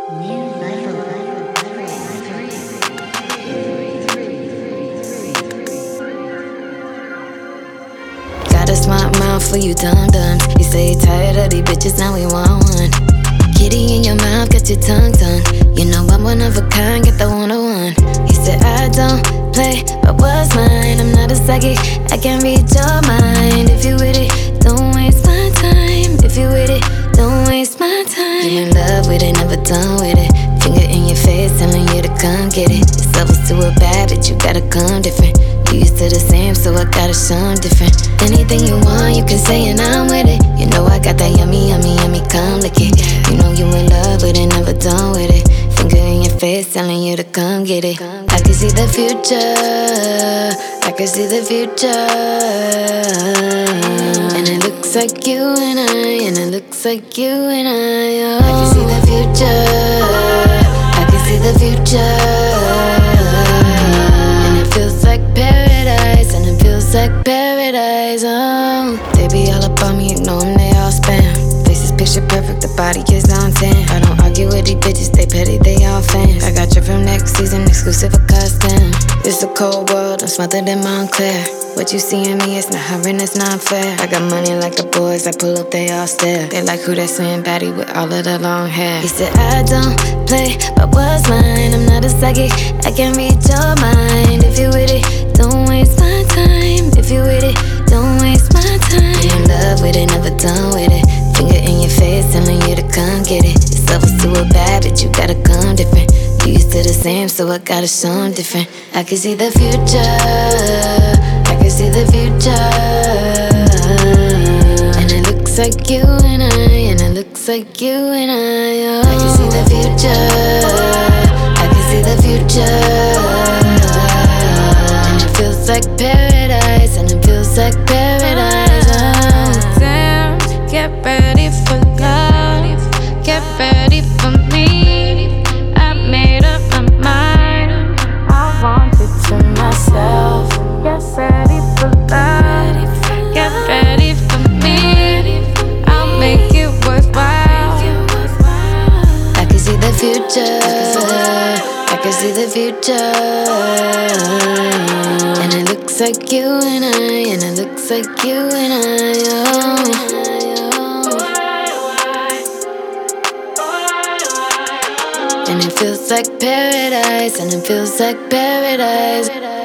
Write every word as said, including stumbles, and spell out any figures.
New level. Got a smart mouth for you dum-dums. You say you're tired of these bitches, now we want one. Kitty in your mouth, got your tongue done. You know I'm one of a kind, get the one-on-one. He said I don't play, but what's mine? I'm not a psychic, I can read your mind. If you with it, don't waste my time. If you with it, don't waste my time. You in love with it, never done with it. Finger in your face, telling you to come get it. It's levels to a bad bitch, you gotta come different. You used to the same, so I gotta show 'em different. Anything you want, you can say and I'm with it. You know I got that yummy, yummy, yummy, come lick it. You know you in love with it, never done with it. Finger in your face, telling you to come get it. I can see the future, I can see the future. And it looks like you and I, and it looks like you and I. Oh. I can see the future, I can see the future. And it feels like paradise, and it feels like paradise. Oh, they be all up on me, ignore them, they all spam. Faces picture perfect, the body is on ten. I don't argue with these bitches, they petty, they all fans. I got you from next season, exclusive for custom. It's a cold world, I'm smothered in Montclair. What you see in me, it's not hovering, it's not fair. I got money like the boys, I pull up, they all stare. They like who that slim baddie with all of the long hair. He said I don't play, but what's mine? I'm not a psychic, I can read your mind. If you with it, don't waste my time. If you with it, don't waste my time. You in love with it, never done with it. Finger in your face, telling you to come get it. It's levels to a bad bitch, you gotta come different. You used to the same, so I gotta show 'em different. I can see the future, I can see the future. And it looks like you and I, and it looks like you and I. Oh. I can see the future, I can see the future. And it feels like paradise, and it feels like paradise. Oh. Damn, get ready for love, get ready for me. I made up my mind, I want it to myself. Get ready for love, get ready for me. I'll make it worthwhile. I can see the future, I can see the future. And it looks like you and I, and it looks like you and I. Oh. And it feels like paradise, and it feels like paradise.